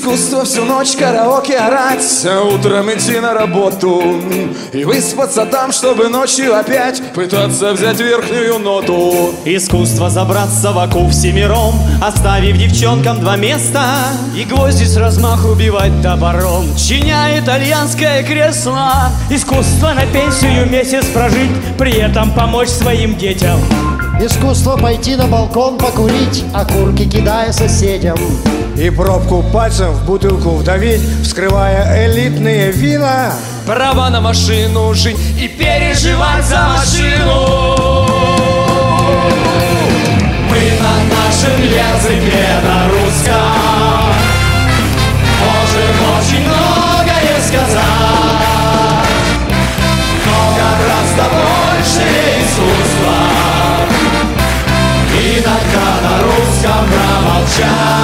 Искусство всю ночь караоке орать, а утром идти на работу и выспаться там, чтобы ночью опять пытаться взять верхнюю ноту. Искусство забраться в оку всемиром, оставив девчонкам 2 места, и гвозди с размаху убивать топором, чиня итальянское кресло. Искусство на пенсию месяц прожить, при этом помочь своим детям. Искусство пойти на балкон покурить, окурки кидая соседям. И пробку пальцем в бутылку вдавить, вскрывая элитные вина. Права на машину жить и переживать за машину. Мы на нашем языке, на русском, можем очень многое сказать, но гораздо больше искусства. Иногда на русском промолчать.